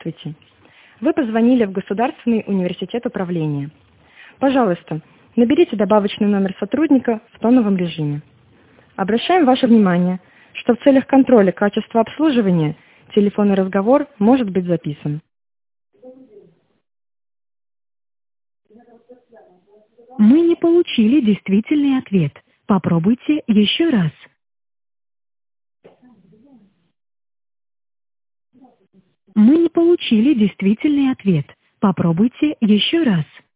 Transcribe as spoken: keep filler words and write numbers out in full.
Здравствуйте. Вы позвонили в Государственный университет управления. Пожалуйста, наберите добавочный номер сотрудника в тоновом режиме. Обращаем ваше внимание, что в целях контроля качества обслуживания телефонный разговор может быть записан. Мы не получили действительный ответ. Попробуйте еще раз. Мы не получили действительный ответ. Попробуйте еще раз.